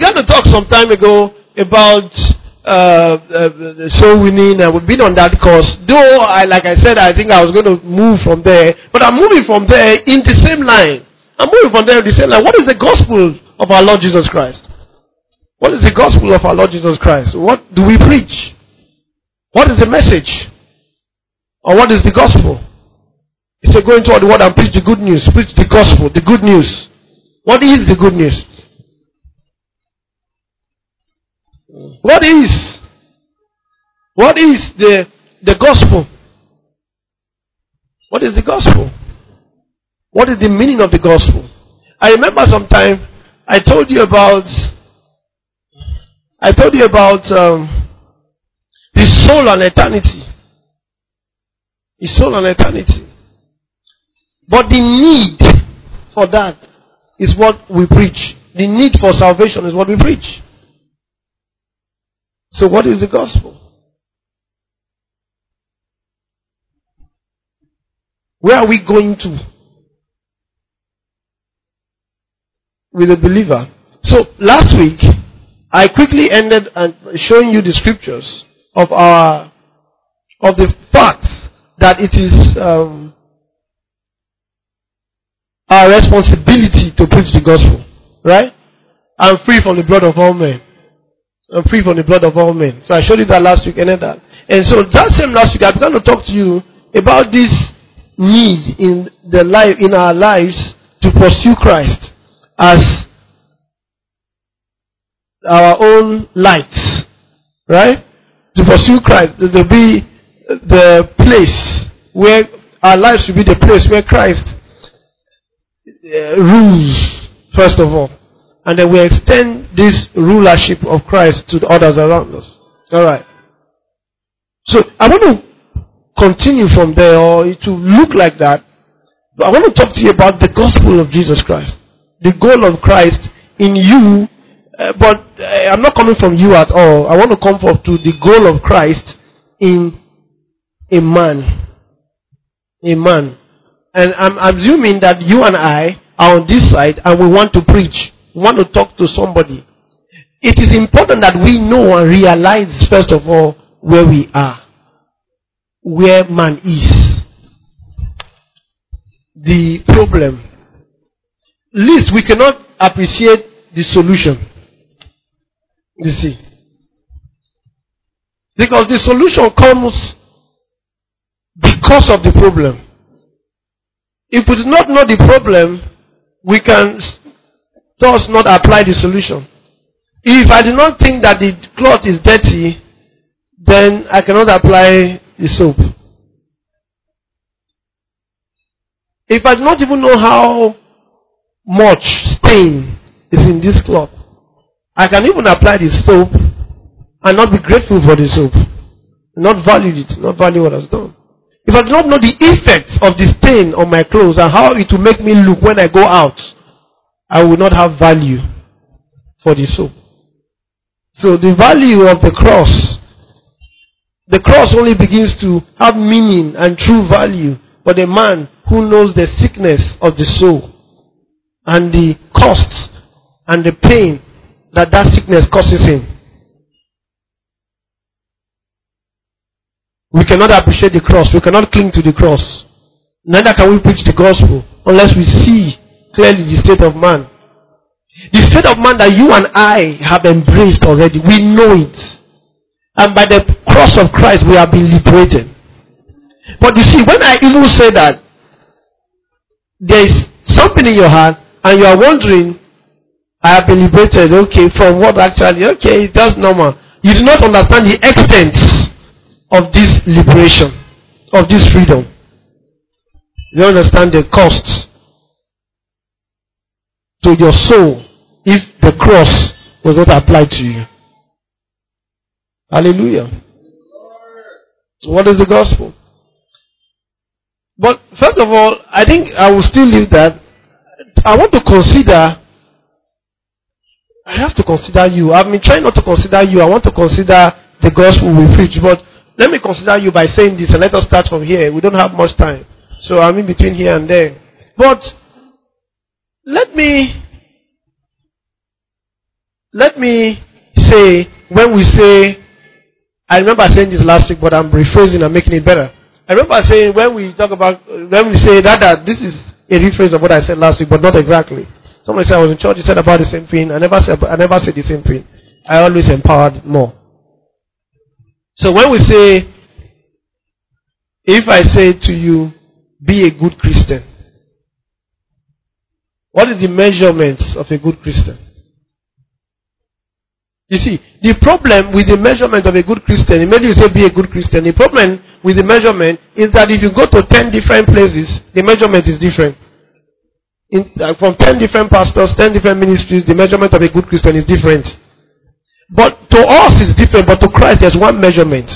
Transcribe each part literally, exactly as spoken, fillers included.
began to talk some time ago about uh, uh, soul winning, and we've been on that course. Though, I, like I said, I think I was going to move from there, but I'm moving from there in the same line. I'm moving from there in the same line. What is the gospel of our Lord Jesus Christ? What is the gospel of our Lord Jesus Christ? What do we preach? What is the message? Or what is the gospel? He said, go into all the world and preach the good news. Preach the gospel, the good news. What is the good news? What is? What is the, the gospel? What is the gospel? What is the meaning of the gospel? I remember sometime I told you about I told you about um, the soul and eternity. The soul and eternity. But the need for that is what we preach. The need for salvation is what we preach. So what is the gospel? Where are we going to with a believer? So last week, I quickly ended and showing you the scriptures of our of the facts that it is um, our responsibility to preach the gospel. Right? I'm free from the blood of all men. I'm free from the blood of all men. So I showed you that last week, ended that. And so that same last week, I began to talk to you about this need in the life in our lives to pursue Christ as our own light, right? To pursue Christ, to be the place where our lives should be the place where Christ uh, rules, first of all, and then we extend this rulership of Christ to the others around us. All right. So I want to continue from there, or it will look like that. But I want to talk to you about the gospel of Jesus Christ, the goal of Christ in you. Uh, but uh, I'm not coming from you at all. I want to come forth to the goal of Christ in a man. A man. And I'm assuming that you and I are on this side and we want to preach. We want to talk to somebody. It is important that we know and realize, first of all, where we are. Where man is. The problem. Least we cannot appreciate the solution. You see. Because the solution comes because of the problem. If we do not know the problem, we can thus not apply the solution. If I do not think that the cloth is dirty, then I cannot apply the soap. If I do not even know how much stain is in this cloth, I can even apply the soap and not be grateful for the soap. Not value it, not value what I've done. If I do not know the effects of the stain on my clothes and how it will make me look when I go out, I will not have value for the soap. So the value of the cross, the cross only begins to have meaning and true value for the man who knows the sickness of the soul and the costs and the pain that that sickness causes him. We cannot appreciate the cross. We cannot cling to the cross. Neither can we preach the gospel unless we see clearly the state of man. The state of man that you and I have embraced already. We know it. And by the cross of Christ we have been liberated. But you see, when I even say that, there is something in your heart and you are wondering, I have been liberated. Okay, from what actually? Okay, that's normal. You do not understand the extent of this liberation, of this freedom. You don't understand the cost to your soul if the cross was not applied to you. Hallelujah. What is the gospel? But first of all, I think I will still leave that. I want to consider, I have to consider you. I've been trying not to consider you. I want to consider the gospel we preach. But let me consider you by saying this, and let us start from here. We don't have much time. So I'm in between here and there. But let me let me say, when we say, I remember saying this last week, but I'm rephrasing and making it better. I remember saying, when we talk about, when we say that, that this is a rephrase of what I said last week, but not exactly. Somebody said I was in church, he said about the same thing. I never said, I never said the same thing. I always empowered more. So when we say, if I say to you, be a good Christian, what is the measurements of a good Christian? You see, the problem with the measurement of a good Christian, maybe you say be a good Christian, the problem with the measurement is that if you go to ten different places, the measurement is different. In, uh, from ten different pastors, ten different ministries, the measurement of a good Christian is different. But to us it's different, but to Christ there's one measurement.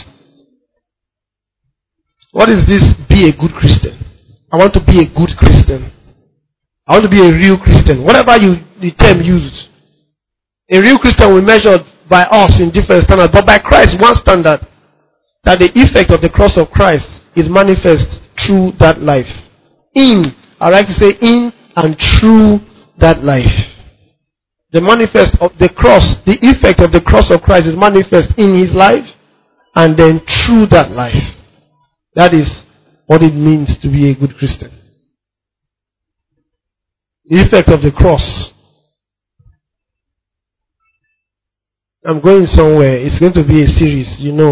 What is this, be a good Christian? I want to be a good Christian. I want to be a real Christian. Whatever you the term used. A real Christian will measure by us in different standards, but by Christ one standard, that the effect of the cross of Christ is manifest through that life. In, I like to say in and through that life. The manifest of the cross, the effect of the cross of Christ is manifest in his life and then through that life. That is what it means to be a good Christian. The effect of the cross. I'm going somewhere. It's going to be a series, you know.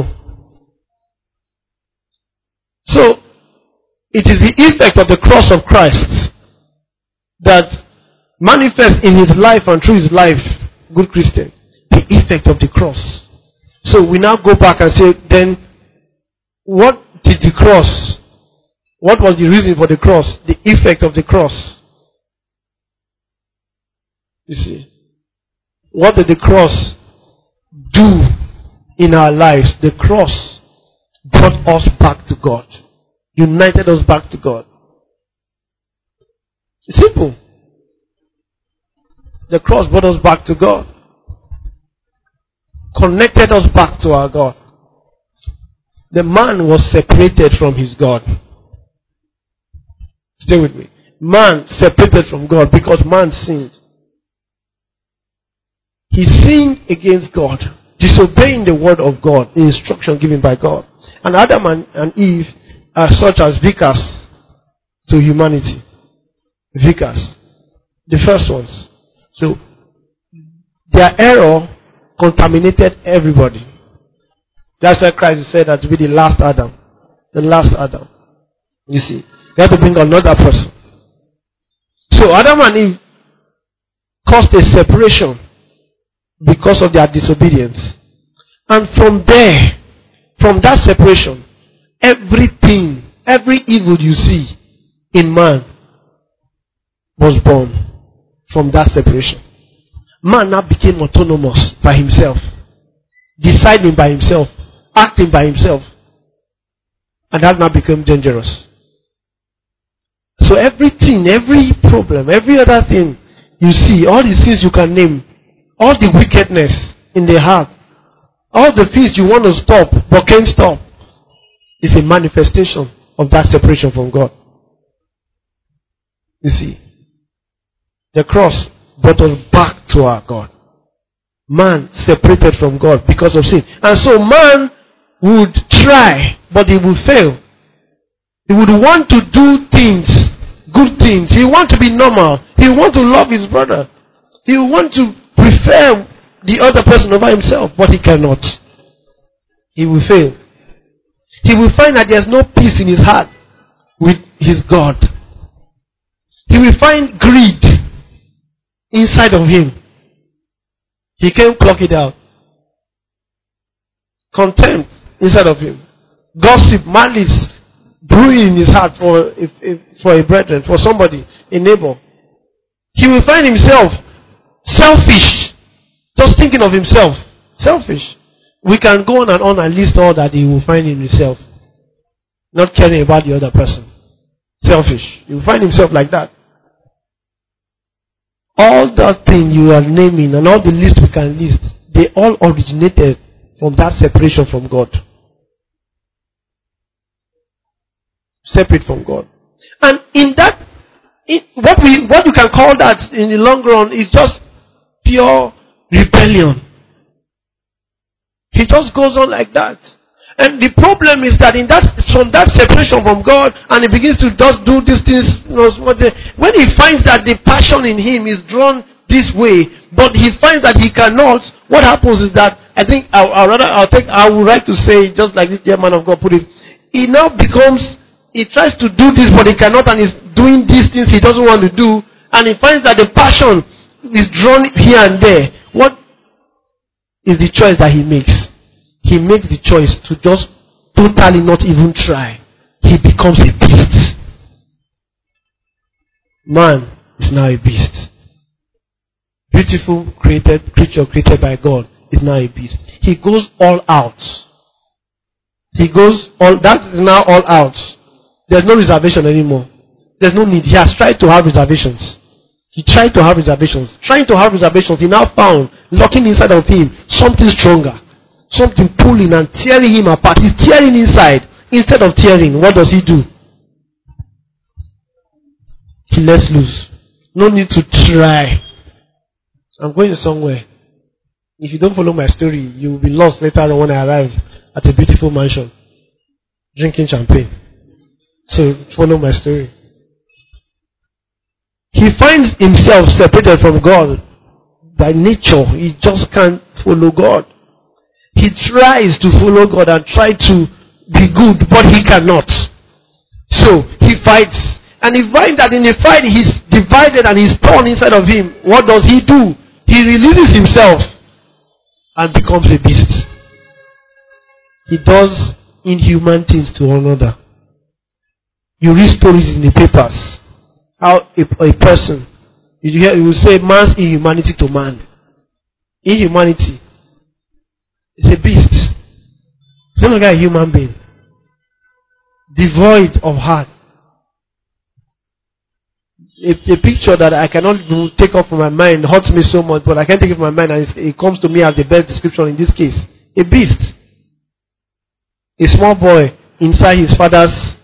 So, it is the effect of the cross of Christ that manifests in his life and through his life, good Christian. The effect of the cross. So we now go back and say, then, what did the cross, what was the reason for the cross? The effect of the cross. You see. What did the cross do in our lives? The cross brought us back to God. United us back to God. Simple. The cross brought us back to God. Connected us back to our God. The man was separated from his God. Stay with me. Man separated from God because man sinned. He sinned against God, disobeying the word of God, the instruction given by God. And Adam and, and Eve are such as vicars to humanity. Vicars. The first ones. So, their error contaminated everybody. That's why Christ said that to be the last Adam. The last Adam. You see. You have to bring another person. So, Adam and Eve caused a separation because of their disobedience. And from there, from that separation, everything, every evil you see in man was born from that separation. Man now became autonomous by himself, deciding by himself, acting by himself, and that now became dangerous. So everything, every problem, every other thing you see, all the things you can name, all the wickedness in the heart, all the things you want to stop but can't stop, is a manifestation of that separation from God. You see, the cross brought us back to our God. Man separated from God because of sin. And so man would try, but he would fail. He would want to do things, good things. He would want to be normal. He would want to love his brother. He would want to prefer the other person over himself, but he cannot. He will fail. He will find that there's no peace in his heart with his God. He will find greed inside of him. He can't clock it out. Contempt inside of him. Gossip, malice, brewing in his heart for a, for a brethren, for somebody, a neighbor. He will find himself selfish, just thinking of himself. Selfish. We can go on and on and list all that he will find in himself. Not caring about the other person. Selfish. He will find himself like that. All that thing you are naming and all the list we can list, they all originated from that separation from God. Separate from God. And in that, in what we what you can call that in the long run is just pure rebellion. He just goes on like that. And the problem is that in that from that separation from God, and he begins to just do these things, you know, when he finds that the passion in him is drawn this way, but he finds that he cannot, what happens is that I think I I rather I'll take I would like to say just like this dear man of God put it, he now becomes he tries to do this but he cannot, and he's doing these things he doesn't want to do, and he finds that the passion is drawn here and there. What is the choice that he makes? He makes the choice to just totally not even try. He becomes a beast. Man is now a beast. Beautiful created creature created by God is now a beast. He goes all out. He goes all, that is now all out. There's no reservation anymore. There's no need. He has tried to have reservations. He tried to have reservations. Trying to have reservations, he now found, locking inside of him, something stronger. Something pulling and tearing him apart. He's tearing inside. Instead of tearing, what does he do? He lets loose. No need to try. I'm going somewhere. If you don't follow my story, you will be lost later on when I arrive at a beautiful mansion, drinking champagne. So follow my story. He finds himself separated from God by nature. He just can't follow God. He tries to follow God and try to be good, but he cannot. So he fights. And he finds that in the fight he's divided and he's torn inside of him. What does he do? He releases himself and becomes a beast. He does inhuman things to one another. You read stories in the papers. How a, a person, you hear, you will say man's inhumanity to man. Inhumanity. It's a beast. It's not like a human being. Devoid of heart. A, a picture that I cannot take off from my mind hurts me so much, but I can't take it from my mind, and it comes to me as the best description in this case. A beast. A small boy inside his father's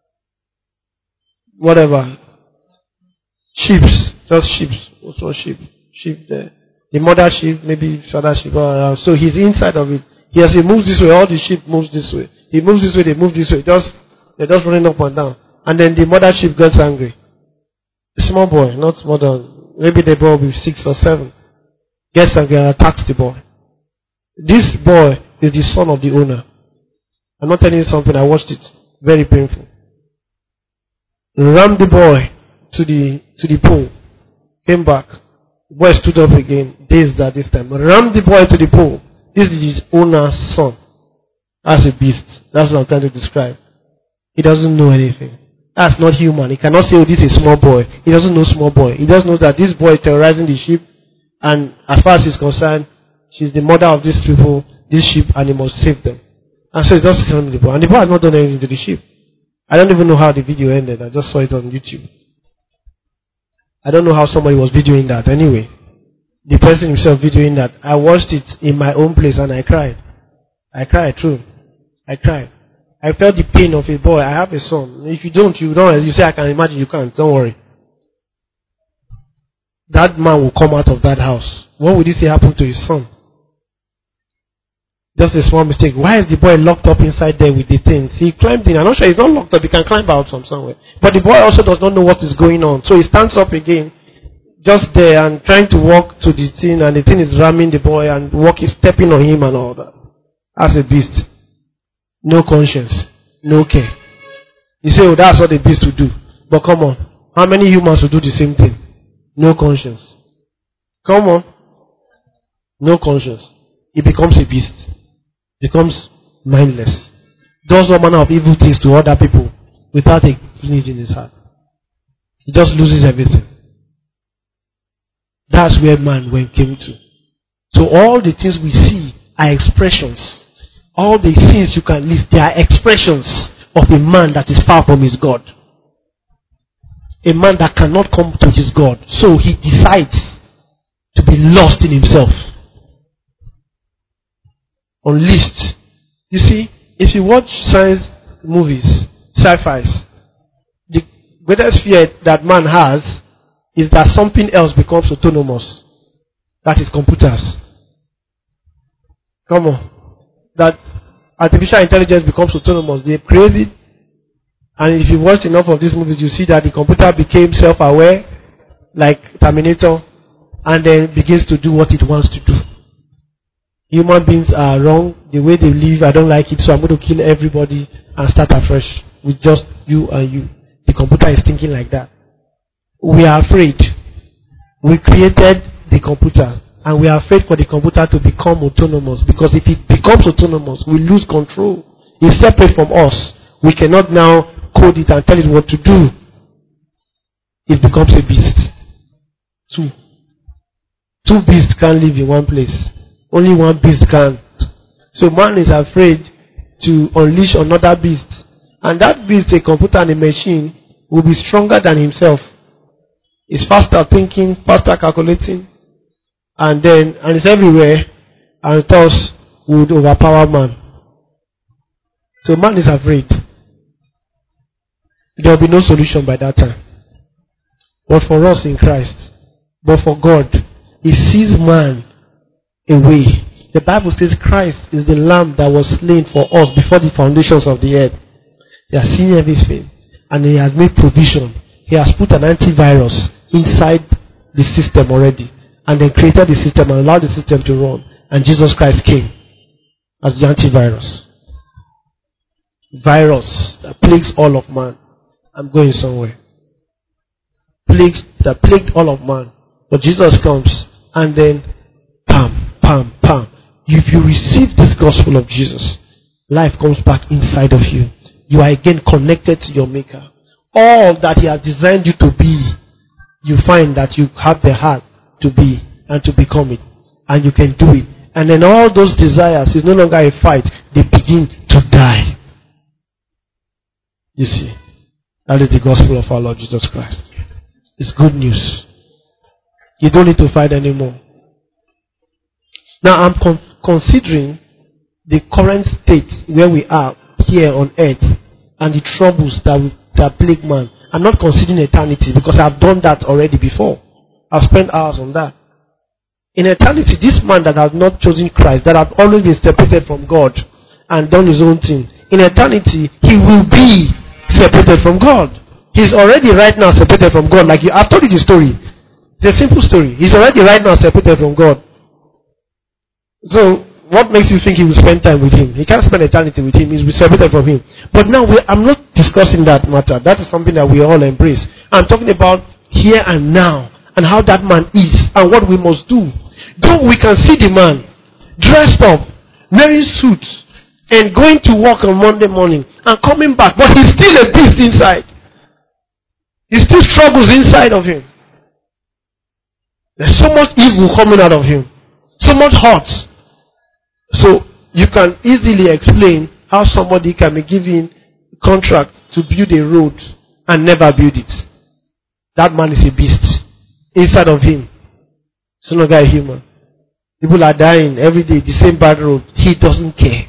whatever. Sheep. Just sheep. What's one sheep? Sheep there. The mother sheep, maybe father sheep. So he's inside of it. He has he moves this way, all the sheep moves this way. He moves this way, they move this way. Just they're just running up and down. And then the mother sheep gets angry. A small boy, not more than maybe the boy will be six or seven. Gets angry and attacks the boy. This boy is the son of the owner. I'm not telling you something, I watched it. Very painful. Rammed the boy to the to the pool. Came back. The boy stood up again, dazed at this time. Rammed the boy to the pool. This is his owner's son. That's a beast. That's what I'm trying to describe. He doesn't know anything. That's not human. He cannot say, oh, this is a small boy. He doesn't know small boy. He just knows that this boy is terrorizing the sheep, and as far as he's concerned, she's the mother of these people, these sheep, and he must save them. And so he just telling the boy. And the boy has not done anything to the sheep. I don't even know how the video ended. I just saw it on YouTube. I don't know how somebody was videoing that. Anyway, the person himself videoing that, I watched it in my own place and I cried. I cried, true. I cried. I felt the pain of a boy. I have a son. If you don't, you don't. You say, I can imagine, you can't. Don't worry. That man will come out of that house. What would you say happened to his son? Just a small mistake. Why is the boy locked up inside there with the things? He climbed in. I'm not sure he's not locked up. He can climb out from somewhere. But the boy also does not know what is going on. So he stands up again, just there, and trying to walk to the thing, and the thing is ramming the boy, and walk is stepping on him and all that. As a beast. No conscience. No care. You say, oh, that's what a beast will do. But come on. How many humans will do the same thing? No conscience. Come on. No conscience. He becomes a beast. Becomes mindless. Does all manner of evil things to other people without a flinch in his heart. He just loses everything. That's where man went came to. So all the things we see are expressions. All the sins you can list, they are expressions of a man that is far from his God. A man that cannot come to his God. So he decides to be lost in himself. Unleashed. You see, if you watch science movies, sci-fis, the greatest fear that man has is that something else becomes autonomous. That is computers. Come on. That artificial intelligence becomes autonomous. They create it. And if you watch enough of these movies, you see that the computer became self-aware, like Terminator, and then begins to do what it wants to do. Human beings are wrong. The way they live, I don't like it, so I'm going to kill everybody and start afresh with just you and you. The computer is thinking like that. We are afraid. We created the computer, and we are afraid for the computer to become autonomous, because if it becomes autonomous, we lose control. It's separate from us. We cannot now code it and tell it what to do. It becomes a beast. Two. Two beasts can't live in one place. Only one beast can. So man is afraid to unleash another beast. And that beast, a computer and a machine, will be stronger than himself. It's faster thinking, faster calculating, and then, and it's everywhere, and thus would overpower man. So man is afraid. There will be no solution by that time. But for us in Christ, but for God, He sees man away. The Bible says Christ is the lamb that was slain for us before the foundations of the earth. He has seen everything, and He has made provision. He has put an antivirus inside the system already, and then created the system and allowed the system to run. And Jesus Christ came as the antivirus. Virus that plagues all of man. I'm going somewhere. Plagues that plagued all of man. But Jesus comes, and then pam, pam, pam. If you receive this gospel of Jesus, life comes back inside of you. You are again connected to your Maker. All that He has designed you to be, you find that you have the heart to be and to become it. And you can do it. And then all those desires is no longer a fight. They begin to die. You see, that is the gospel of our Lord Jesus Christ. It's good news. You don't need to fight anymore. Now I'm con- considering the current state where we are here on earth and the troubles that we, that plague man. I'm not considering eternity, because I've done that already before. I've spent hours on that. In eternity, this man that has not chosen Christ, that has always been separated from God and done his own thing, in eternity, he will be separated from God. He's already right now separated from God. Like you, I've told you the story. It's a simple story. He's already right now separated from God. So, what makes you think he will spend time with him? He can't spend eternity with him. He's separated from him. But now, we, I'm not discussing that matter. That is something that we all embrace. I'm talking about here and now, and how that man is, and what we must do. Though we can see the man dressed up, wearing suits, and going to work on Monday morning, and coming back, but he's still a beast inside. He still struggles inside of him. There's so much evil coming out of him. So much hurt. So, you can easily explain how somebody can be given a contract to build a road and never build it. That man is a beast. Inside of him, it's no longer a human. People are dying every day, the same bad road. He doesn't care.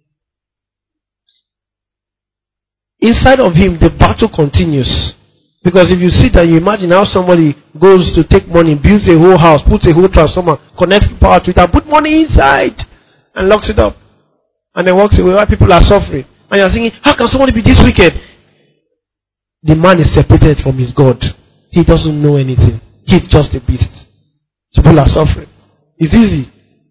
Inside of him, the battle continues. Because if you sit and you imagine how somebody goes to take money, builds a whole house, puts a whole transformer, connects power to it, and put money inside, and locks it up, and then walks away while people are suffering. And you're thinking, how can somebody be this wicked? The man is separated from his God. He doesn't know anything. He's just a beast. People are suffering. It's easy.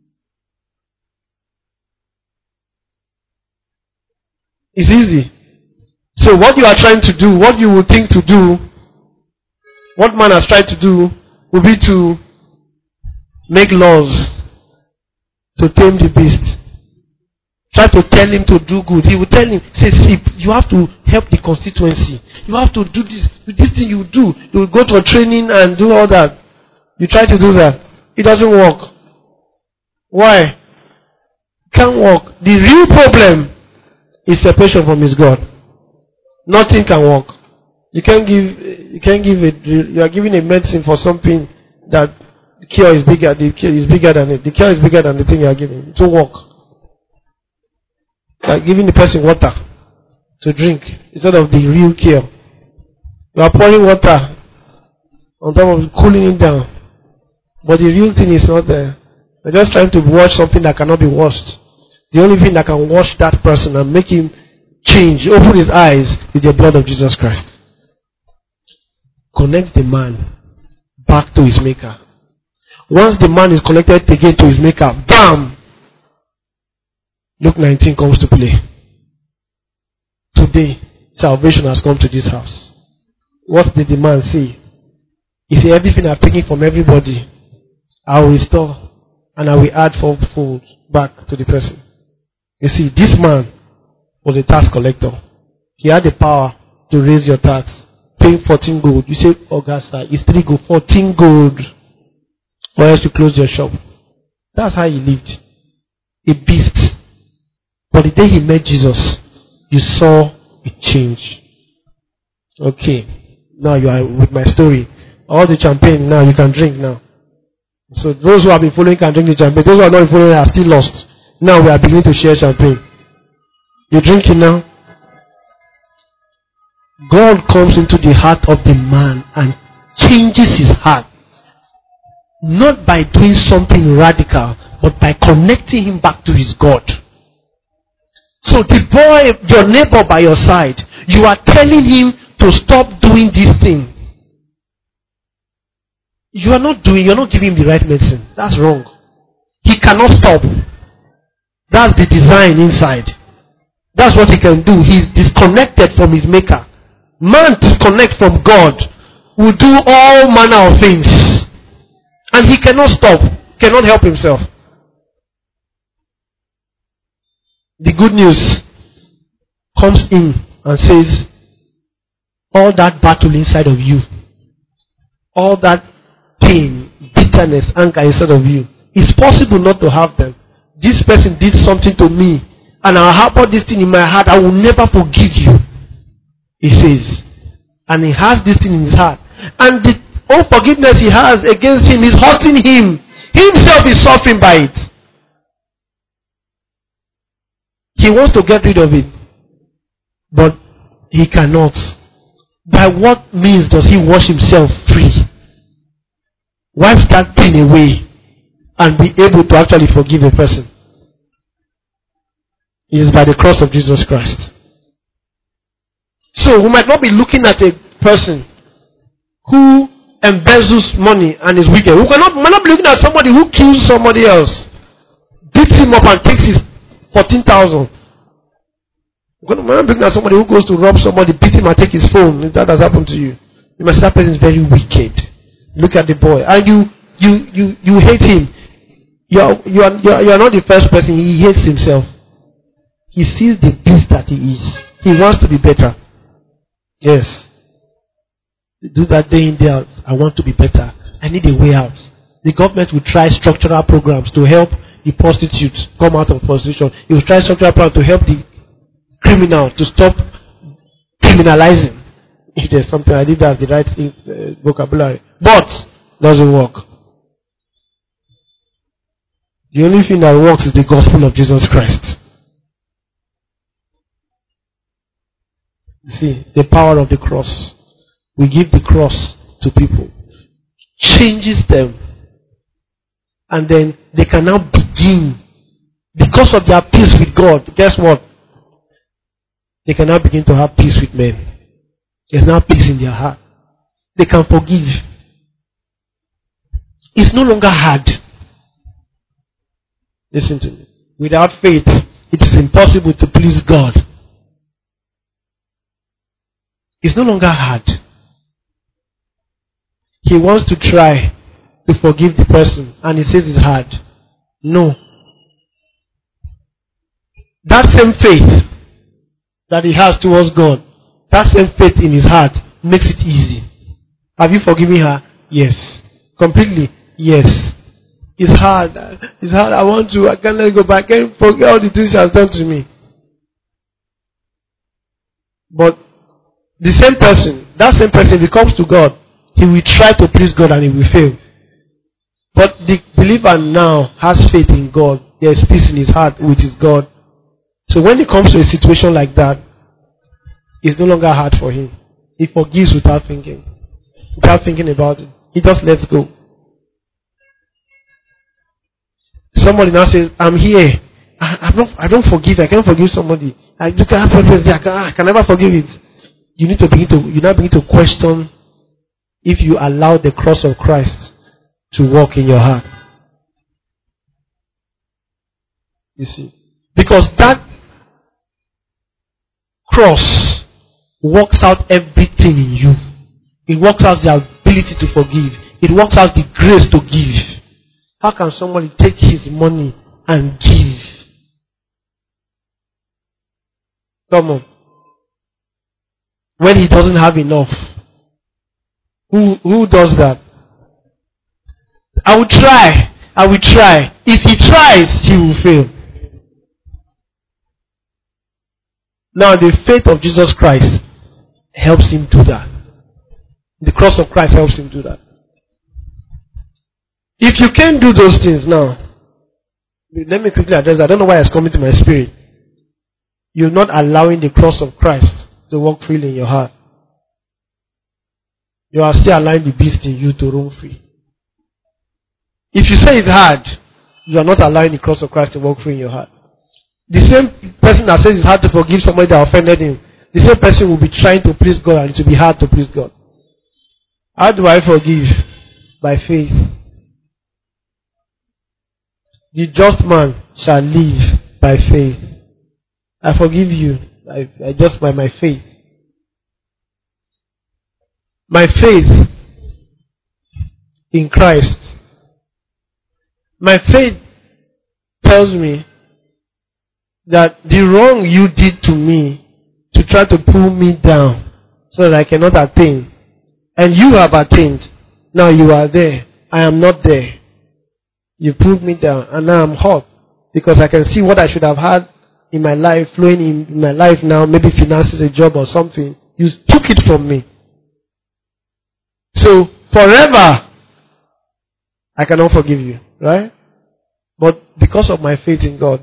It's easy. So what you are trying to do, what you would think to do, what man has tried to do, will be to make laws to tame the beast. Try to tell him to do good. He will tell him, say, see, you have to help the constituency. You have to do this. This thing you do. You will go to a training and do all that. You try to do that. It doesn't work. Why? It can't work. The real problem is separation from his God. Nothing can work. You can't give, you can't give it, you are giving a medicine for something that the cure is bigger, the cure is bigger than it. The cure is bigger than the thing you are giving. It won't work. Like giving the person water to drink instead of the real cure. You are pouring water on top of cooling it down. But the real thing is not there. We're just trying to wash something that cannot be washed. The only thing that can wash that person and make him change, open his eyes, is the blood of Jesus Christ. Connect the man back to his maker. Once the man is connected again to his maker, bam! Luke nineteen comes to play. Today, salvation has come to this house. What did the man say? He said, everything I've taken from everybody, I will restore and I will add fourfold back to the person. You see, this man was a tax collector. He had the power to raise your tax, paying fourteen gold. You say, Augusta, it's three gold, fourteen gold, or else you close your shop. That's how he lived. A beast. But the day he met Jesus, you saw a change. Okay. Now you are with my story. All the champagne now, you can drink now. So those who have been following can drink the champagne. Those who are not following are still lost. Now we are beginning to share champagne. You drinking now? God comes into the heart of the man and changes his heart. Not by doing something radical, but by connecting him back to his God. So the boy, your neighbor by your side, you are telling him to stop doing this thing. You are not doing, you are not giving him the right medicine. That's wrong. He cannot stop. That's the design inside. That's what he can do. He's disconnected from his maker. Man disconnect from God will do all manner of things. And he cannot stop. Cannot help himself. The good news comes in and says, all that battle inside of you, all that pain, bitterness, anger inside of you, it's possible not to have them. This person did something to me, and I harbor this thing in my heart. I will never forgive you, he says. And he has this thing in his heart. And the unforgiveness he has against him is hurting him. He himself is suffering by it. He wants to get rid of it, but he cannot. By what means does he wash himself free? Wipe that pain away and be able to actually forgive a person. It is by the cross of Jesus Christ. So we might not be looking at a person who embezzles money and is wicked. We cannot, we might not be looking at somebody who kills somebody else, beats him up and takes his fourteen thousand. We might not be looking at somebody who goes to rob somebody, beat him and take his phone. If that has happened to you, you must say that person is very wicked. Look at the boy, and you you you you hate him. You are you are you are, you are not the first person. He hates himself. He sees the beast that he is. He wants to be better. Yes. Do that day in, day out. I want to be better. I need a way out. The government will try structural programs to help the prostitutes come out of prostitution. It will try structural programs to help the criminal to stop criminalizing. If there's something, I think that's the right thing, uh, vocabulary. But doesn't work. The only thing that works is the gospel of Jesus Christ. You see, the power of the cross. We give the cross to people. Changes them. And then they can now begin. Because of their peace with God, guess what? They can now begin to have peace with men. There's now peace in their heart. They can forgive. It's no longer hard. Listen to me. Without faith, it is impossible to please God. It's no longer hard. He wants to try to forgive the person, and he says it's hard. No. That same faith that he has towards God, that same faith in his heart makes it easy. Have you forgiven her? Yes. Completely? Yes. It's hard. It's hard. I want to. I can't let go back. I can't forget all the things she has done to me. But the same person, that same person, if he comes to God, he will try to please God and he will fail. But the believer now has faith in God. There is peace in his heart with his God. So when it comes to a situation like that, it's no longer hard for him. He forgives without thinking. Without thinking about it. He just lets go. Somebody now says, I'm here. I, I, don't, I don't forgive. I can't forgive somebody. I, you can have I can, I can never forgive it. You need to begin to, you now begin to question if you allow the cross of Christ to work in your heart. You see. Because that cross works out everything in you. It works out the ability to forgive. It works out the grace to give. How can somebody take his money and give? Come on. When he doesn't have enough. Who, who does that? I will try. I will try. If he tries, he will fail. Now the faith of Jesus Christ helps him do that. The cross of Christ helps him do that. If you can't do those things now, let me quickly address that. I don't know why it's coming to my spirit. You're not allowing the cross of Christ to work freely in your heart. You are still allowing the beast in you to roam free. If you say it's hard, you are not allowing the cross of Christ to work free in your heart. The same person that says it's hard to forgive somebody that offended him, the same person will be trying to please God and it will be hard to please God. How do I forgive? By faith. The just man shall live by faith. I forgive you. I, I just by my faith. My faith in Christ. My faith tells me that the wrong you did to me to try to pull me down so that I cannot attain. And you have attained. Now you are there. I am not there. You pulled me down and now I'm hot because I can see what I should have had in my life, flowing in my life now, maybe finances, a job or something. You took it from me. So forever I cannot forgive you, right? But because of my faith in God,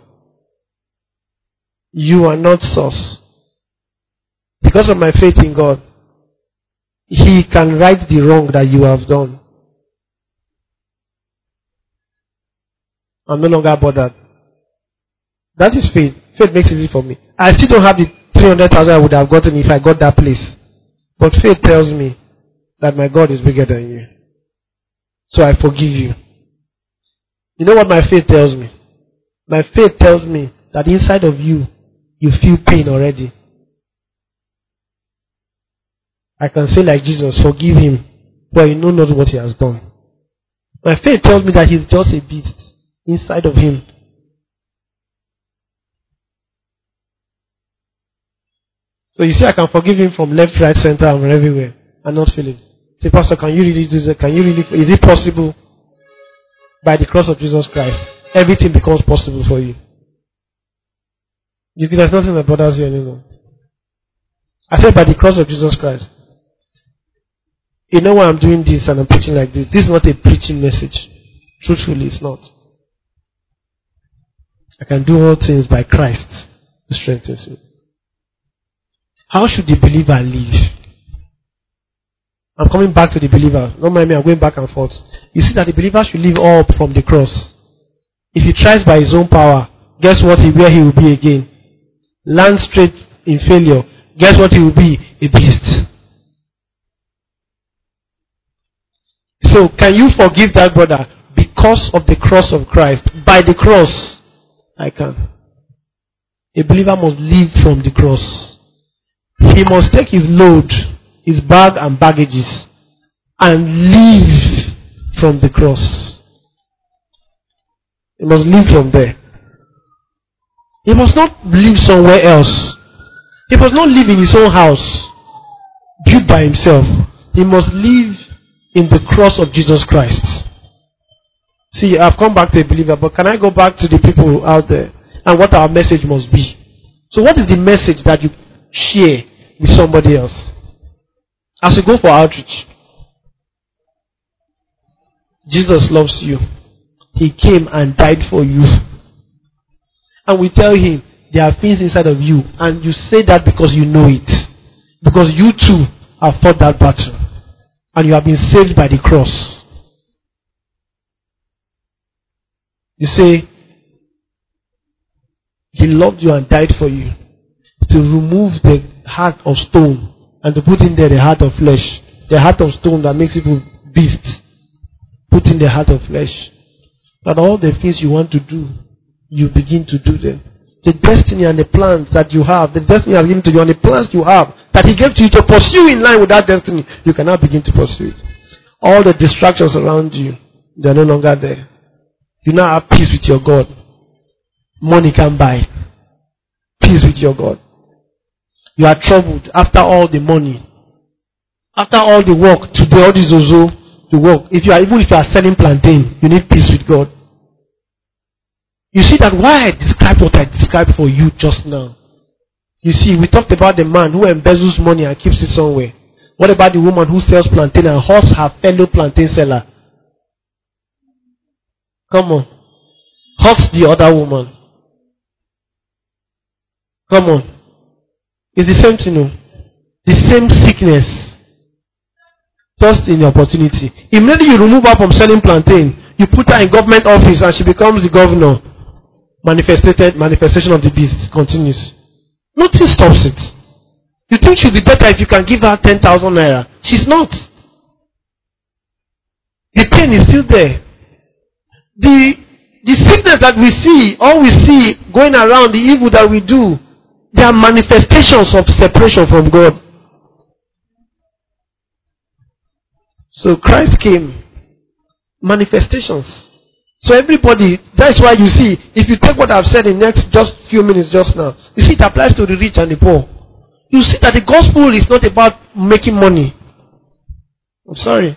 you are not source. Because of my faith in God, He can right the wrong that you have done. I'm no longer bothered. That is faith. Faith makes it easy for me. I still don't have the three hundred thousand I would have gotten if I got that place. But faith tells me that my God is bigger than you. So I forgive you. You know what my faith tells me? My faith tells me that inside of you, you feel pain already. I can say like Jesus, forgive him, but you know not what he has done. My faith tells me that he's just a beast inside of him. So you see, I can forgive him from left, right, center, and everywhere, and not feel it. Say, Pastor, can you really do that? Can you really? Is it possible? By the cross of Jesus Christ, everything becomes possible for you. You there's nothing that bothers you anymore. I said by the cross of Jesus Christ. You know why I'm doing this and I'm preaching like this? This is not a preaching message. Truthfully, it's not. I can do all things by Christ who strengthens me. How should the believer live? I'm coming back to the believer. Don't mind me, I'm going back and forth. You see that the believer should live up from the cross. If he tries by his own power, guess what? He, where he will be again? Land straight in failure. Guess what he will be? A beast. So, can you forgive that brother because of the cross of Christ? By the cross, I can. A believer must live from the cross. He must take his load, his bag and baggages, and live from the cross. He must live from there. He must not live somewhere else. He must not live in his own house, built by himself. He must live in the cross of Jesus Christ. See, I've come back to a believer, but can I go back to the people out there and what our message must be? So what is the message that you share with somebody else? As you go for outreach, Jesus loves you. He came and died for you. And we tell him, there are things inside of you. And you say that because you know it. Because you too have fought that battle. And you have been saved by the cross. You say, He loved you and died for you to remove the heart of stone and to put in there the heart of flesh. The heart of stone that makes people beasts. Put in the heart of flesh. That all the things you want to do, you begin to do them. The destiny and the plans that you have, the destiny He has given to you and the plans you have that He gave to you to pursue in line with that destiny, you can now begin to pursue it. All the distractions around you, they are no longer there. You now have peace with your God. Money can buy peace with your God. You are troubled after all the money, after all the work, today all this ozo, the work. If you are even if you are selling plantain, you need peace with God. You see that why I described what I described for you just now. You see, we talked about the man who embezzles money and keeps it somewhere. What about the woman who sells plantain and hurts her fellow plantain seller? Come on. Hurts the other woman. Come on. It's the same thing, no? The same sickness. Just in the opportunity. Immediately you remove her from selling plantain, you put her in government office and she becomes the governor. Manifested manifestation of the beast continues. Nothing stops it. You think she'll be better if you can give her ten thousand naira. She's not. The pain is still there. The the sickness that we see, all we see going around, the evil that we do, they are manifestations of separation from God. So Christ came. Manifestations. So everybody, that's why you see, if you take what I've said in next just few minutes just now, you see it applies to the rich and the poor. You see that the gospel is not about making money. I'm sorry.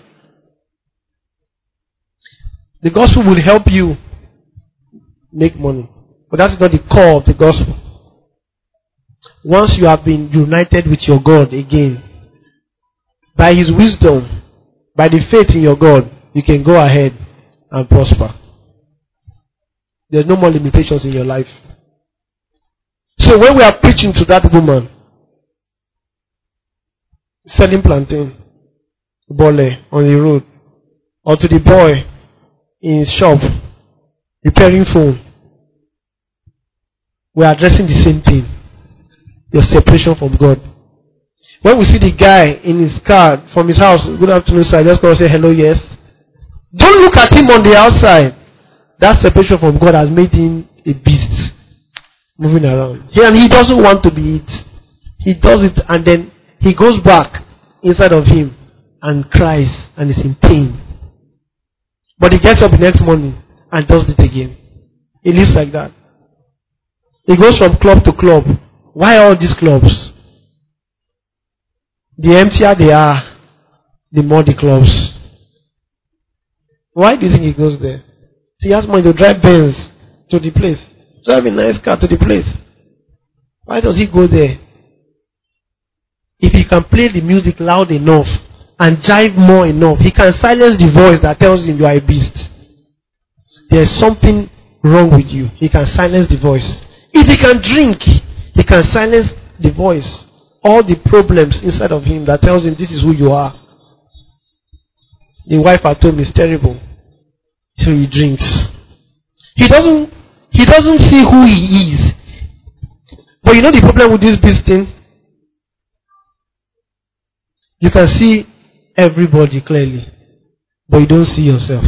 The gospel will help you make money. But that's not the core of the gospel. Once you have been united with your God again, by His wisdom, by the faith in your God, you can go ahead and prosper. There's no more limitations in your life. So when we are preaching to that woman, selling plantain, bole on the road, or to the boy in his shop, repairing phone, we are addressing the same thing. Your separation from God. When we see the guy in his car from his house, good afternoon sir, just go and say hello, yes. Don't look at him on the outside. That separation from God has made him a beast. Moving around. He, and he doesn't want to be it. He does it and then he goes back inside of him and cries and is in pain. But he gets up the next morning and does it again. He lives like that. He goes from club to club. Why all these clubs? The emptier they are, the more the clubs. Why do you think he goes there? He has money to drive Benz to the place. Drive a nice car to the place. Why does he go there? If he can play the music loud enough and jive more enough, he can silence the voice that tells him you are a beast. There is something wrong with you. He can silence the voice. If he can drink, he can silence the voice. All the problems inside of him that tells him this is who you are. The wife at home is terrible. So he drinks. He doesn't he doesn't see who he is. But you know the problem with this beast thing? You can see everybody clearly, but you don't see yourself.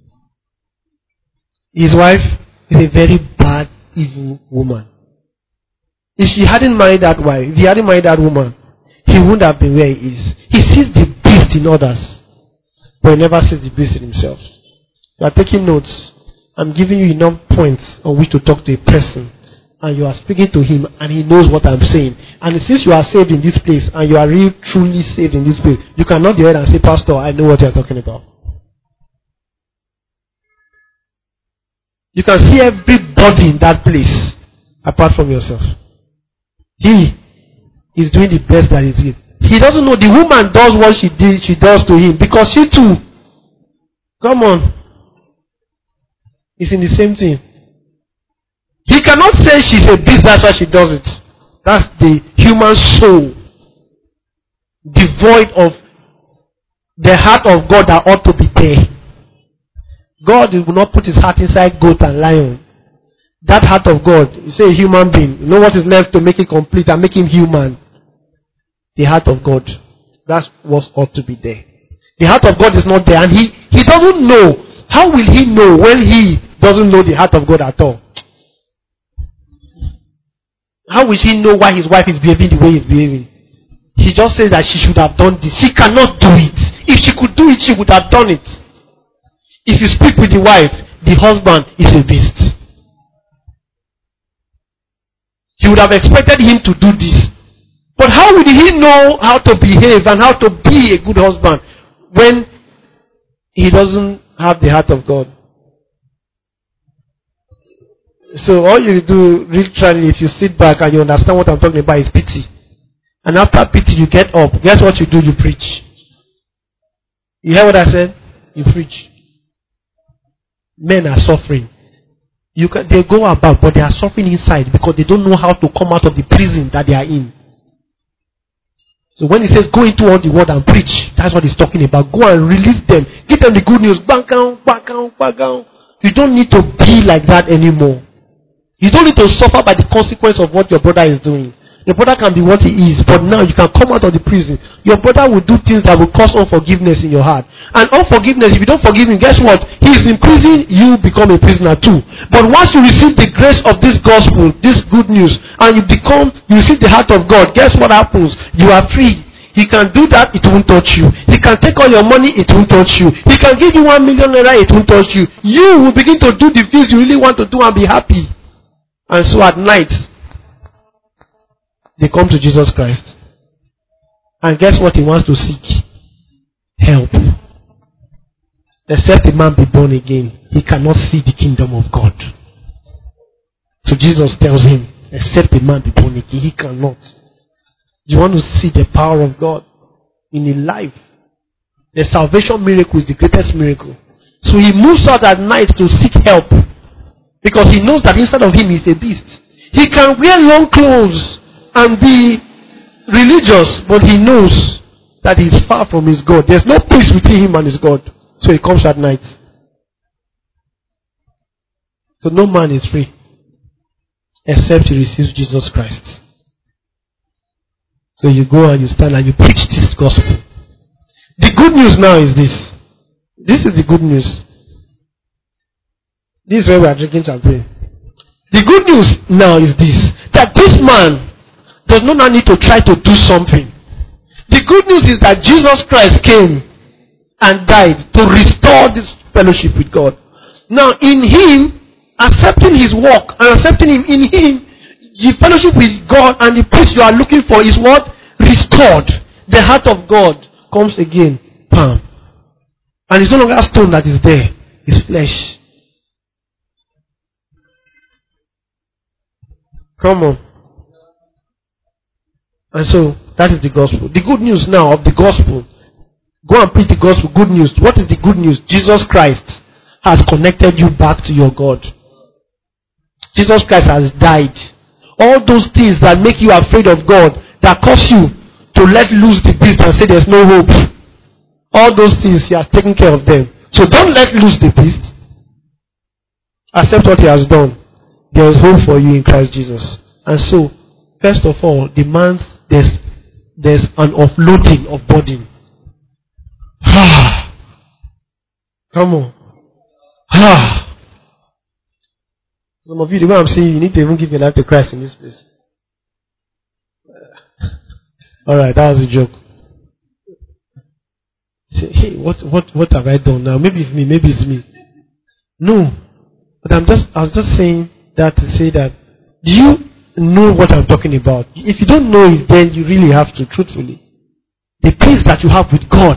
His wife is a very bad, evil woman. If she hadn't married that wife, if he hadn't married that woman, he wouldn't have been where he is. He sees the beast in others, but he never sees the beast in himself. You are taking notes. I'm giving you enough points on which to talk to a person, and you are speaking to him, and he knows what I'm saying. And since you are saved in this place, and you are really truly saved in this place, you cannot go ahead and say, Pastor, I know what you are talking about. You can see everybody in that place, apart from yourself. He is doing the best that he did. He doesn't know the woman does what she did, she does to him, because she too, come on, is in the same thing. He cannot say she's a beast, that's why she does it. That's the human soul, devoid of the heart of God that ought to be there. God will not put his heart inside goat and lion. That heart of God, you say a human being, you know what is left to make it complete and make him human? The heart of God. That's what ought to be there. The heart of God is not there, and he, he doesn't know. How will he know when he doesn't know the heart of God at all? How will he know why his wife is behaving the way he's behaving? He just says that she should have done this. She cannot do it. If she could do it, she would have done it. If you speak with the wife, the husband is a beast. He would have expected him to do this. But how would he know how to behave and how to be a good husband when he doesn't have the heart of God? So all you do, literally, if you sit back and you understand what I'm talking about, is pity. And after pity, you get up. Guess what you do? You preach. You hear what I said? You preach. Men are suffering. You can, they go about, but they are suffering inside because they don't know how to come out of the prison that they are in. So when he says go into all the world and preach, that's what he's talking about. Go and release them. Give them the good news. Bang down, bang down, bang down. You don't need to be like that anymore. You don't need to suffer by the consequence of what your brother is doing. Your brother can be what he is, but now you can come out of the prison. Your brother will do things that will cause unforgiveness in your heart. And unforgiveness, if you don't forgive him, guess what? He is in prison, you become a prisoner too. But once you receive the grace of this gospel, this good news, and you become, you receive the heart of God, guess what happens? You are free. He can do that, it won't touch you. He can take all your money, it won't touch you. He can give you one million naira, it won't touch you. You will begin to do the things you really want to do and be happy. And so at night, they come to Jesus Christ. And guess what he wants to seek? Help. Except a man be born again, he cannot see the kingdom of God. So Jesus tells him, except a man be born again, he cannot. You want to see the power of God in a life. The salvation miracle is the greatest miracle. So he moves out at night to seek help. Because he knows that inside of him is a beast. He can wear long clothes and be religious, but he knows that he is far from his God. There's no peace between him and his God. So he comes at night. So no man is free except he receives Jesus Christ. So you go and you stand and you preach this gospel. The good news now is this. This is the good news. This is where we are drinking champagne. The good news now is this. That this man does not need to try to do something. The good news is that Jesus Christ came and died to restore this fellowship with God. Now in him, accepting his work and accepting him in him, the fellowship with God and the peace you are looking for is what? Restored. The heart of God comes again. Bam. And it's no longer a stone that is there. It's flesh. Come on. And so, that is the gospel. The good news now of the gospel. Go and preach the gospel. Good news. What is the good news? Jesus Christ has connected you back to your God. Jesus Christ has died. All those things that make you afraid of God, that cause you to let loose the beast and say there's no hope. All those things, he has taken care of them. So don't let loose the beast. Accept what he has done. There is hope for you in Christ Jesus. And so, first of all, demands there's, there's an offloading of burden. Come on. Some of you, the way I'm saying, you need to even give your life to Christ in this place. Alright, that was a joke. Say, hey, what, what, what have I done now? Maybe it's me, maybe it's me. No. But I'm just, I was just saying that to say that, do you know what I'm talking about? If you don't know it, then you really have to, truthfully. The peace that you have with God.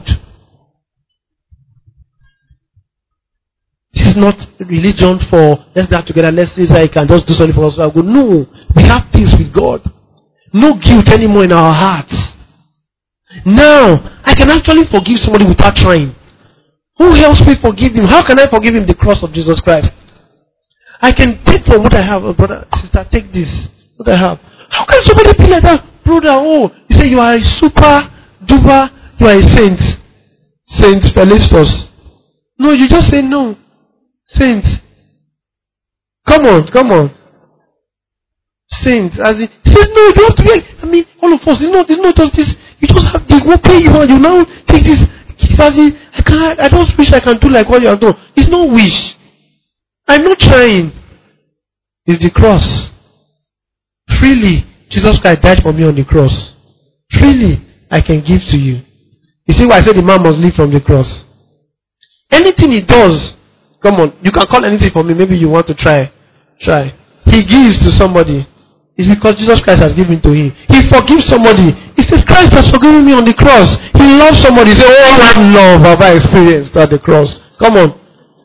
This is not religion for, let's get together, let's say I can just do something for us. I go, no, we have peace with God. No guilt anymore in our hearts. Now, I can actually forgive somebody without trying. Who helps me forgive him? How can I forgive him? The cross of Jesus Christ. I can take from what I have. Oh, brother, sister, take this. What I have. How can somebody be like that? Brother, oh, you say you are a super duper, you are a saint. Saint Felicitas. No, you just say no. Saints. Come on, come on. Saints. As he says, no, you don't have to be. I mean, all of us, it's not, it's not just this. You just have, they will pay you and you now take this. As he, I can't, I don't wish I can do like what you have done. It's not wish. I'm not trying. It's the cross. Freely, Jesus Christ died for me on the cross. Freely, I can give to you. You see why I said the man must live from the cross? Anything he does, come on, you can call anything for me. Maybe you want to try. Try. He gives to somebody. It's because Jesus Christ has given to him. He forgives somebody. He says, Christ has forgiven me on the cross. He loves somebody. He says, oh, what love have I experienced at the cross? Come on.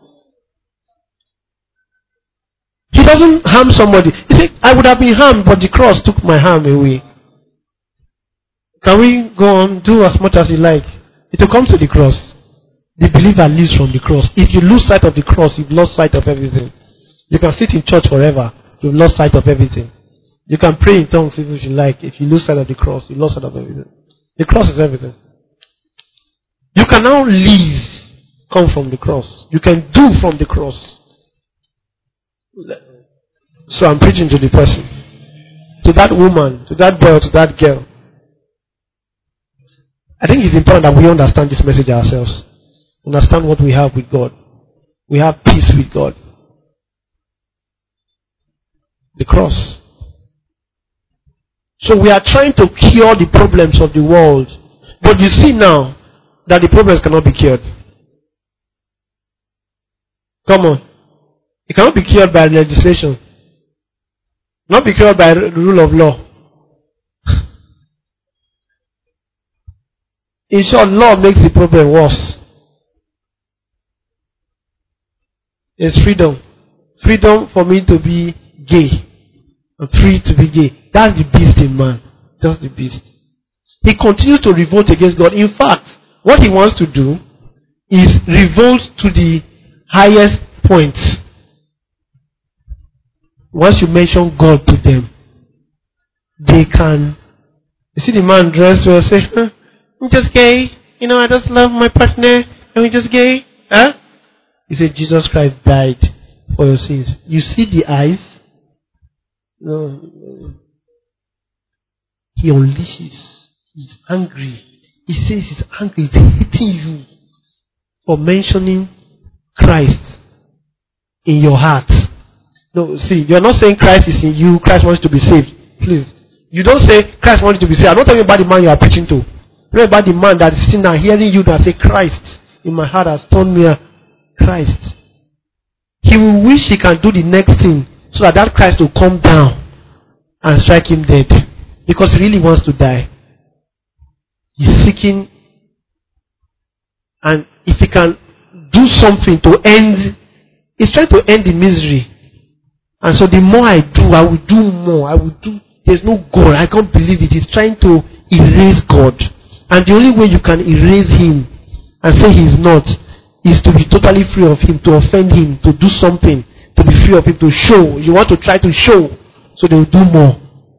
He doesn't harm somebody. He said, I would have been harmed, but the cross took my harm away. Can we go on, do as much as you like? It will come to the cross. The believer lives from the cross. If you lose sight of the cross, you've lost sight of everything. You can sit in church forever. You've lost sight of everything. You can pray in tongues if you like. If you lose sight of the cross, you lost sight of everything. The cross is everything. You can now live, come from the cross. You can do from the cross. So I'm preaching to the person, to that woman, to that boy, to that girl. I think it's important that we understand this message ourselves. Understand what we have with God. We have peace with God. The cross. So we are trying to cure the problems of the world. But you see now that the problems cannot be cured. Come on. It cannot be cured by legislation. Not be cured by the rule of law. In short, law makes the problem worse. It's freedom. Freedom for me to be gay. I'm free to be gay. That's the beast in man. Just the beast. He continues to revolt against God. In fact, what he wants to do is revolt to the highest point. Once you mention God to them, they can. You see the man dressed well, say, huh, I'm just gay. You know, I just love my partner, and we just gay. Huh? He said, Jesus Christ died for your sins. You see the eyes? No. He unleashes. He's angry. He says he's angry. He's hating you for mentioning Christ in your heart. No, see, you're not saying Christ is in you, Christ wants you to be saved. Please. You don't say Christ wants you to be saved. I'm not talking about the man you are preaching to. I'm talking about the man that is sitting there hearing you that say, Christ in my heart has turned me a Christ. He will wish he can do the next thing so that that Christ will come down and strike him dead. Because he really wants to die. He's seeking, and if he can do something to end, he's trying to end the misery. And so the more I do, I will do more. I will do. There's no God. I can't believe it. He's trying to erase God. And the only way you can erase him and say he's not is to be totally free of him, to offend him, to do something, to be free of him, to show. You want to try to show, so they will do more.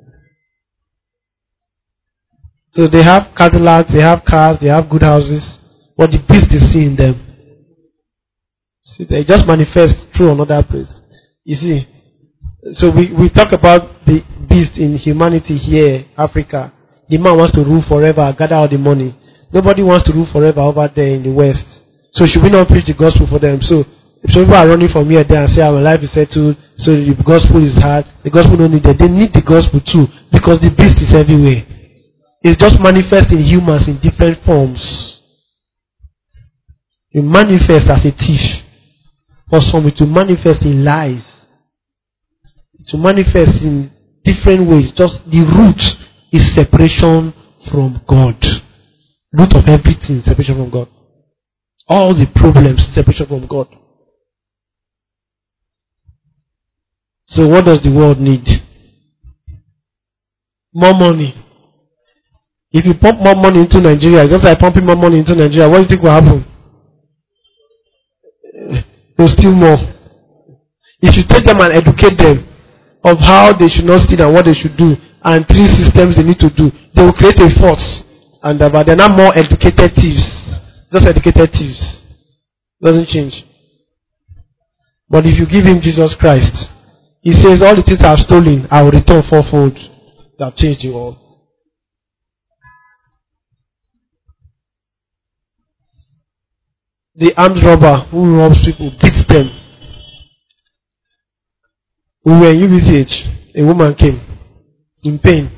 So they have Cadillacs, they have cars, they have good houses, but the beast is seeing them. See, they just manifest through another place. You see, so we, we talk about the beast in humanity here, Africa. The man wants to rule forever, gather all the money. Nobody wants to rule forever over there in the West. So should we not preach the gospel for them? So if some people are running from here there and say, our life is settled, so the gospel is hard, the gospel don't need it. They need the gospel too, because the beast is everywhere. It's just manifest in humans in different forms. You manifest as a thief. For some, it will manifest in lies. It will manifest in different ways. Just the root is separation from God. Root of everything, separation from God. All the problems, separation from God. So what does the world need? More money. If you pump more money into Nigeria, just like pumping more money into Nigeria, what do you think will happen? They'll steal more. If you take them and educate them of how they should not steal and what they should do, and three systems they need to do, they will create a force. And uh, but they're not more educated thieves. Just educated thieves. Doesn't change. But if you give him Jesus Christ, he says, all the things I have stolen, I will return fourfold. You have changed the world. The armed robber who robs people, beats them. We were in U B C H. A woman came in pain.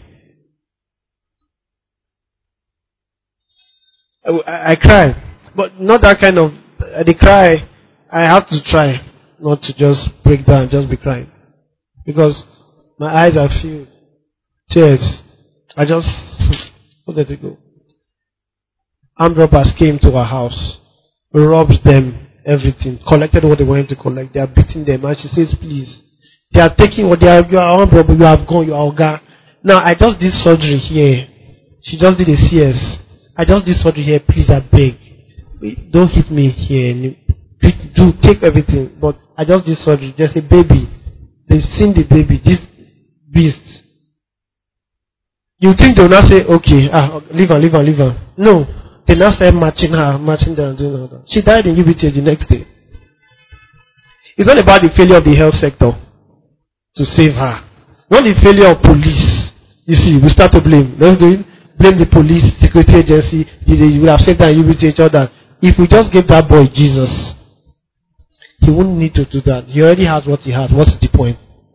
I, I, I cried. But not that kind of, uh, the cry, I have to try not to just break down, just be crying. Because my eyes are filled. Tears. I just, let it go. Armed robbers came to our house. Robbed them, everything, collected what they wanted to collect. They are beating them, and she says, please. They are taking what they are, you are armed robber, you have gone, you are Oga. Now, I just did surgery here. She just did a C S. I just did surgery here, please, I beg. Don't hit me here. Do, take everything. But I just did surgery. There's a baby. They've seen the baby, this beast. You think they will not say, okay, ah, leave her, leave her, leave her. No. They now start matching her, matching down, doing all that. She died in U B T the next day. It's not about the failure of the health sector to save her. Not the failure of police. You see, we start to blame. Let's do it. Blame the police, security agency. You would have saved her in U B T H, all that. If we just gave that boy Jesus, he wouldn't need to do that. He already has what he has. What's the point?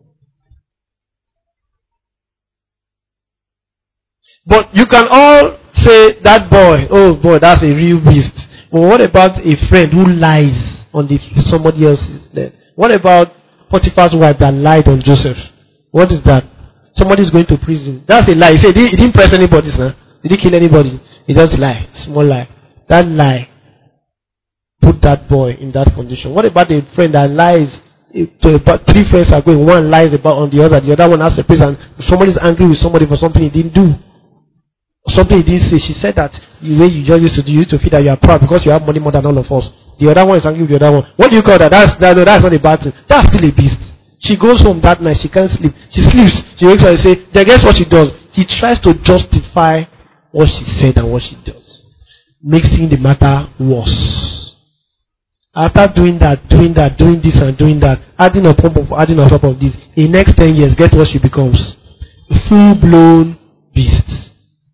But you can all say that boy, oh boy, that's a real beast. But what about a friend who lies on the somebody else's land? What about Potiphar's wife that lied on Joseph? What is that? Somebody is going to prison. That's a lie. He said he didn't press anybody, sir. Did he kill anybody? He just lied. Small lie. That lie put that boy in that condition. What about a friend that lies to about three friends are going, one lies about on the other, the other one has a prison. Somebody is angry with somebody for something he didn't do. Something he didn't say. She said that the way you just used to do, you used to feel that you are proud because you have money more than all of us. The other one is angry with the other one. What do you call that? That's that, no, that's not a bad thing. That's still a beast. She goes home that night, she can't sleep. She sleeps. She wakes up and says, then guess what she does? He tries to justify what she said and what she does, making the matter worse. After doing that, doing that, doing this and doing that, adding on top of adding on top of this, in the next ten years, get what she becomes? A full-blown beast.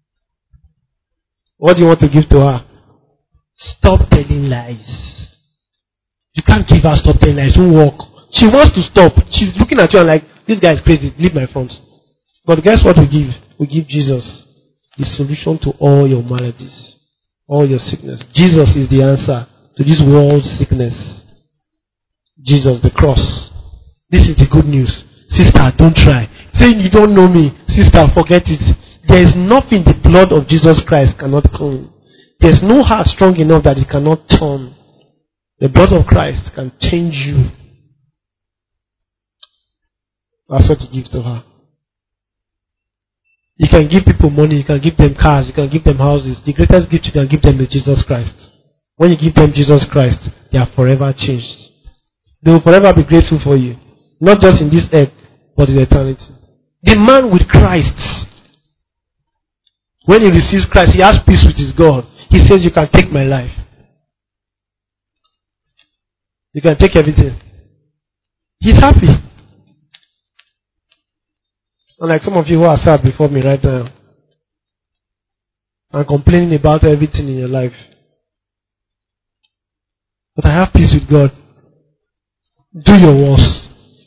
What do you want to give to her? Stop telling lies. You can't give her stop telling lies. It won't work. She wants to stop. She's looking at you and like, this guy is crazy. Leave my front. But guess what we give? We give Jesus the solution to all your maladies, all your sickness. Jesus is the answer to this world sickness. Jesus, the cross. This is the good news. Sister, don't try. Saying you don't know me. Sister, forget it. There is nothing the blood of Jesus Christ cannot clean. There is no heart strong enough that it cannot turn. The blood of Christ can change you. That's what you give to her. You can give people money, you can give them cars, you can give them houses. The greatest gift you can give them is Jesus Christ. When you give them Jesus Christ, they are forever changed. They will forever be grateful for you. Not just in this earth, but in eternity. The man with Christ, when he receives Christ, he has peace with his God. He says, you can take my life. You can take everything. He's happy. Unlike some of you who are sad before me right now and complaining about everything in your life. But I have peace with God. Do your worst.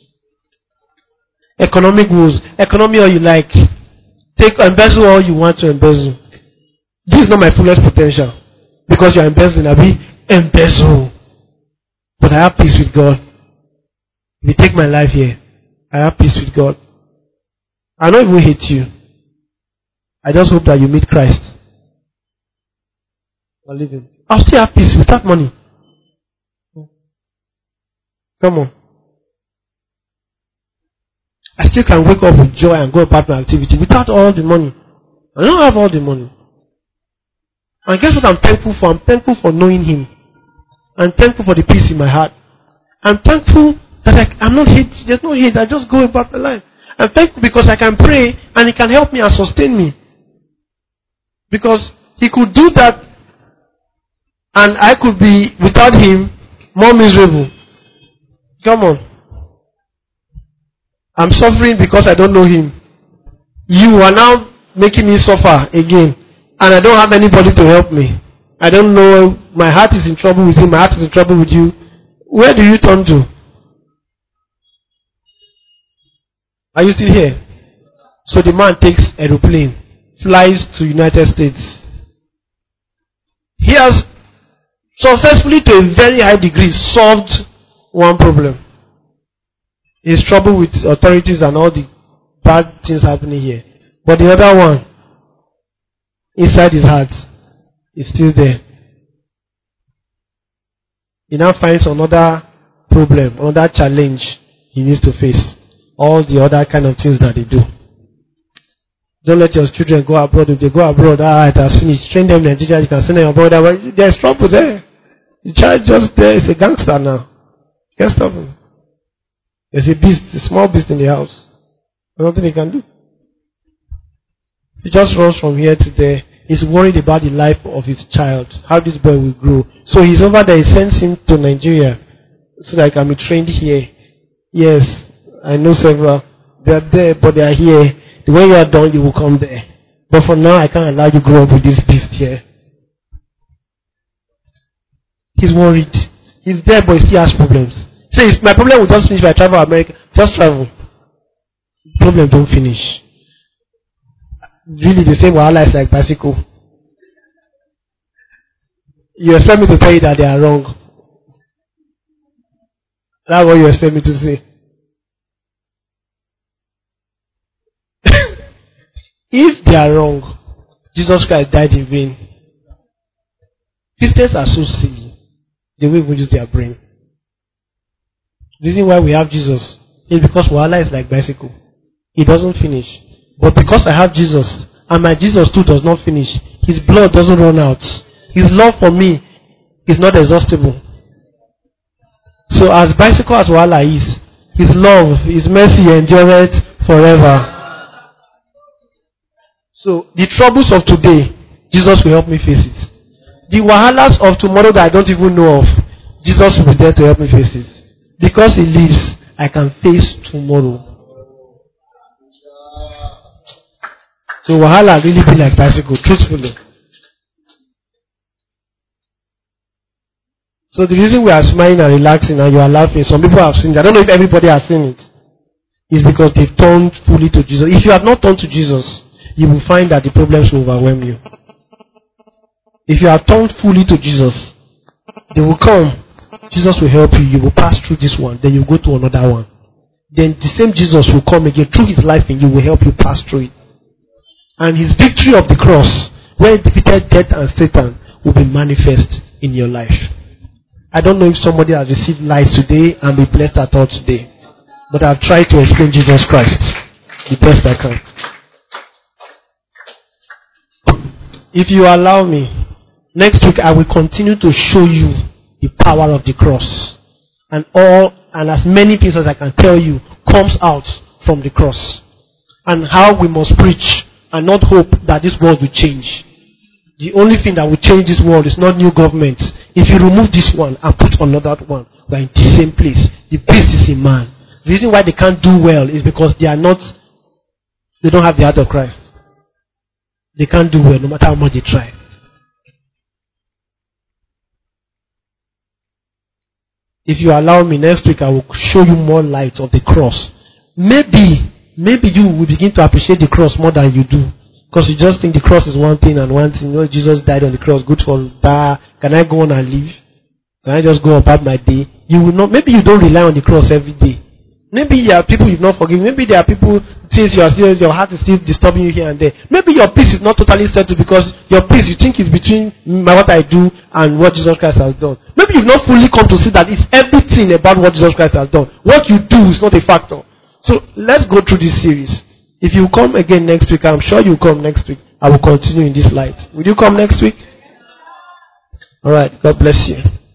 Economic woes. Economy all you like. Take embezzle all you want to embezzle. This is not my fullest potential. Because you are embezzling. I'll be embezzle. But I have peace with God. If you take my life here, I have peace with God. I don't even hate you. I just hope that you meet Christ. I'll leave him. I'll still have peace without money. Come on. I still can wake up with joy and go about my activity without all the money. I don't have all the money. And guess what I'm thankful for? I'm thankful for knowing him. I'm thankful for the peace in my heart. I'm thankful that I, I'm not hate. There's no hate. I just go about my life. I'm thankful because I can pray and he can help me and sustain me. Because he could do that and I could be, without him, more miserable. Come on. I'm suffering because I don't know him. You are now making me suffer again. And I don't have anybody to help me. I don't know. My heart is in trouble with him. My heart is in trouble with you. Where do you turn to? Are you still here? So the man takes aeroplane, flies to United States. He has successfully, to a very high degree, solved one problem. His trouble with authorities and all the bad things happening here. But the other one, inside his heart, is still there. He now finds another problem, another challenge he needs to face. All the other kind of things that they do. Don't let your children go abroad. If they go abroad, ah, it has finished. Train them in Nigeria, you can send them abroad. There's trouble there. The child just there is a gangster now. You can't stop him. There's a beast, a small beast in the house. There's nothing he can do. He just runs from here to there. He's worried about the life of his child, how this boy will grow. So he's over there, he sends him to Nigeria so that he can be trained here. Yes, I know several. They are there, but they are here. The way you are done, you will come there. But for now, I can't allow you to grow up with this beast here. He's worried. He's there, but he still has problems. He says, my problem will just finish if I travel to America. Just travel. Problem don't finish. Really, the same wahala is like bicycle. You expect me to tell you that they are wrong. That's what you expect me to say. If they are wrong, Jesus Christ died in vain. Christians are so silly. They will even use their brain. The reason why we have Jesus is because wahala is like bicycle. It doesn't finish. But because I have Jesus, and my Jesus too does not finish, his blood doesn't run out. His love for me is not exhaustible. So as bicycle as wahala is, his love, his mercy endureth forever. So the troubles of today, Jesus will help me face it. The wahalas of tomorrow that I don't even know of, Jesus will be there to help me face it. Because he lives, I can face tomorrow. So wahala really be like bicycle, truthfully. So the reason we are smiling and relaxing and you are laughing, some people have seen it. I don't know if everybody has seen it. It's because they've turned fully to Jesus. If you have not turned to Jesus, you will find that the problems will overwhelm you. If you have turned fully to Jesus, they will come. Jesus will help you. You will pass through this one. Then you go to another one. Then the same Jesus will come again through his life and you will help you pass through it. And his victory of the cross, where he defeated death and Satan, will be manifest in your life. I don't know if somebody has received light today and be blessed at all today. But I've tried to explain Jesus Christ the best I can. If you allow me, next week I will continue to show you the power of the cross. And all, and as many things as I can tell you, comes out from the cross. And how we must preach and not hope that this world will change. The only thing that will change this world is not new government. If you remove this one and put another one, we are in the same place. The beast is in man. The reason why they can't do well is because they are not, they don't have the heart of Christ. They can't do well no matter how much they try. If you allow me, next week I will show you more light of the cross. Maybe Maybe you will begin to appreciate the cross more than you do. Because you just think the cross is one thing and one thing. You know, Jesus died on the cross. Good for that. Can I go on and live? Can I just go about my day? You will not. Maybe you don't rely on the cross every day. Maybe there are people you've not forgiven. Maybe there are people, things you are still, your heart is still disturbing you here and there. Maybe your peace is not totally settled because your peace you think is between what I do and what Jesus Christ has done. Maybe you've not fully come to see that it's everything about what Jesus Christ has done. What you do is not a factor. So let's go through this series. If you come again next week, I'm sure you'll come next week. I will continue in this light. Will you come next week? Alright, God bless you.